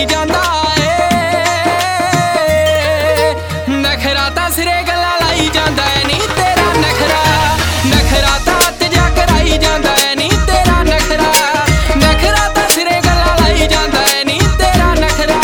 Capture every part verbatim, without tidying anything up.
ਭੁਲਾਈ ਜਾਂਦਾ ਏ। ਨਖਰਾ ਤਾਂ ਸਿਰੇ ਗੱਲਾਂ ਲਾਈ ਜਾਂਦਾ ਏ ਨੀ ਤੇਰਾ ਨਖਰਾ, ਨਖਰਾ ਤਾਂ ਹੱਥ ਜਾ ਕਰਾਈ ਜਾਂਦਾ ਏ ਨੀ ਤੇਰਾ ਨਖਰਾ, ਨਖਰਾ ਤਾਂ ਸਿਰੇ ਗੱਲਾਂ ਲਾਈ ਜਾਂਦਾ ਏ ਨੀ ਤੇਰਾ ਨਖਰਾ।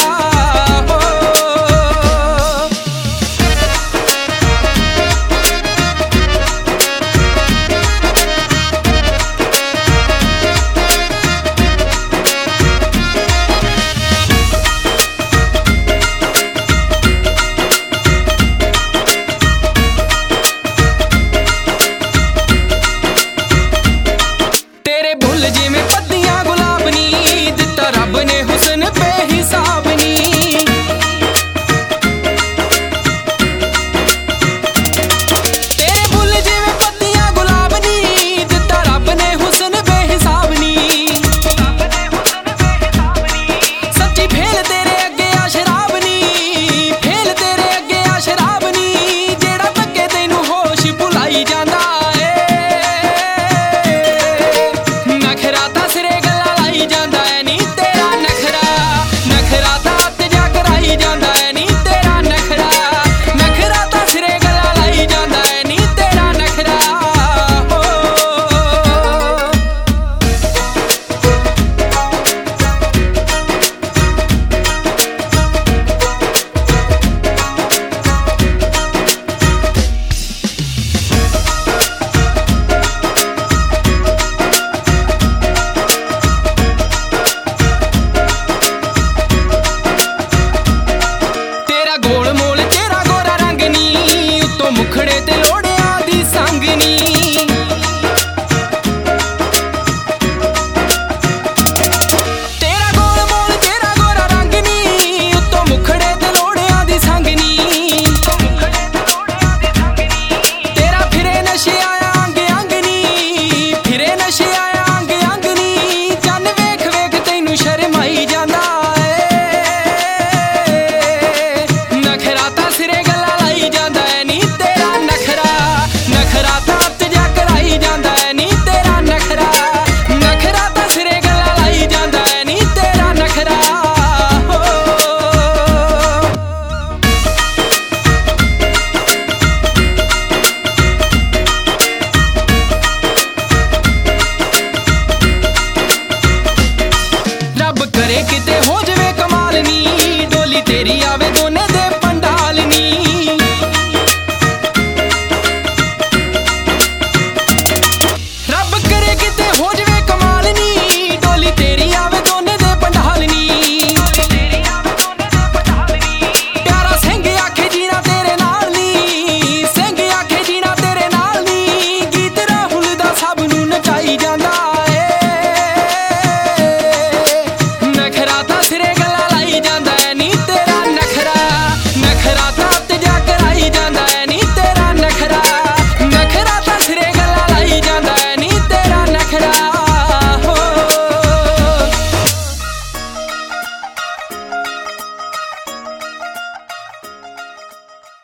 ਤੇਰੇ ਬੁੱਲ ਜਿਵੇਂ ਪੱਤੀਆਂ ਗੁਲਾਬ ਨੀ, ਦਿੱਤਾ ਰੱਬ ਨੇ ਹੁਸਨ ਬੇਹਿਸਾਬ ਨੀ। ਤੇਰੇ ਬੁੱਲ ਜਿਵੇਂ ਪੱਤੀਆਂ ਗੁਲਾਬ ਨੀ, ਦਿੱਤਾ ਰੱਬ ਨੇ ਹੁਸਨ ਬੇਹਿਸਾਬ ਨੀ। ਸੱਚੀ ਫੇਲ ਤੇਰੇ ਅੱਗੇ ਆ ਸ਼ਰਾਬ ਨੀ, ਫੇਲ ਤੇਰੇ ਅੱਗੇ ਆ ਸ਼ਰਾਬ ਨੀ। ਜਿਹੜਾ ਧੱਕੇ ਤੈਨੂੰ ਹੋਸ਼ ਭੁਲਾਈ ਜਾਂਦਾ ਨਖਰਾ ਤਾਂ ਸਿਰੇ ਗੱਲਾਂ ਲਾਈ ਜਾਂਦਾ ਏ ਨੀ ਤੇਰਾ ਨਖਰਾ, ਨਖਰਾ ਤਾਂ ਹੱਥ ਜਾ ਕਰਾਈ ਜਾਂਦਾ ਏ ਨੀ ਤੇਰਾ ਨਖਰਾ, ਨਖਰਾ ਤਾਂ ਸਿਰੇ ਗੱਲਾਂ ਲਾਈ ਜਾਂਦਾ ਏ ਨੀ ਤੇਰਾ ਨਖਰਾ। ਗੋਲ ਮੋਲ ਤੇਰਾ ਗੋਰਾ ਰੰਗ ਨੀ, ਉੱਤੋਂ ਮੁਖੜੇ ਤੇ ਲੋੜਿਆਂ ਦੀ ਸੰਗ ਨੀ। ਤੇਰਾ ਗੋਲ ਮੋਲ ਤੇਰਾ ਗੋਰਾ ਰੰਗ ਨੀ, ਉੱਤੋਂ ਮੁਖੜੇ ਤੇ ਲੋੜਿਆਂ ਦੀ ਸੰਗ ਨੀ। ਤੇਰਾ ਫਿਰੇ ਨਸ਼ੇ ਆਇਆ ਅੰਗ ਅੰਗ ਨੀ, ਫਿਰੇ ਨਸ਼ੇ ਆਇਆ ਅੰਗ ਅੰਗ ਨੀ। ਚੰਨ ਵੇਖ ਵੇਖ ਤੈਨੂੰ ਸ਼ਰਮਾਈ ਜਾਂਦਾ ਨਖਰਾ ਤਾਂ ਸਿਰੇ ਗੱਲਾਂ ਲਾਈ ਜਾਂਦਾ ਏ ਨੀ ਤੇਰਾ ਨਖਰਾ, ਨਖਰਾ ਤਾਂ ਹੱਥ ਜਾ ਕਰਾਈ ਜਾਂਦਾ ਏ ਨੀ ਤੇਰਾ ਨਖਰਾ, ਨਖਰਾ ਤਾਂ ਸਿਰੇ ਗੱਲਾਂ ਲਾਈ ਜਾਂਦਾ ਏ ਨੀ ਤੇਰਾ ਨਖਰਾ। ਰੱਬ ਕਰੇ ਕਿਤੇ ਹੋ ਜਾਵੇ ਕਮਾਲ ਨੀ,